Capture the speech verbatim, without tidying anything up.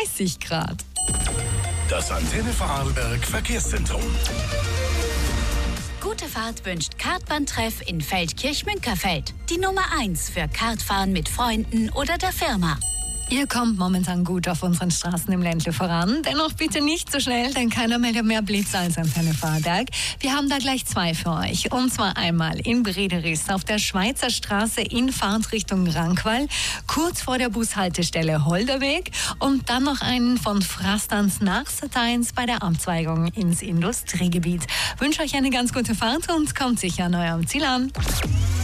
dreißig Grad. Das Antenne Vorarlberg Verkehrszentrum. Gute Fahrt wünscht Kartbahntreff in Feldkirch-Münkerfeld. Die Nummer eins für Kartfahren mit Freunden oder der Firma. Ihr kommt momentan gut auf unseren Straßen im Ländle voran. Dennoch bitte nicht so schnell, denn keiner meldet mehr Blitz als Antenne Vorarlberg. Wir haben da gleich zwei für euch. Und zwar einmal in Brederis auf der Schweizer Straße in Fahrtrichtung Rankwall, kurz vor der Bushaltestelle Holderweg. Und dann noch einen von Frastans nach Sateins bei der Abzweigung ins Industriegebiet. Ich wünsche euch eine ganz gute Fahrt und kommt sicher an eurem Ziel an.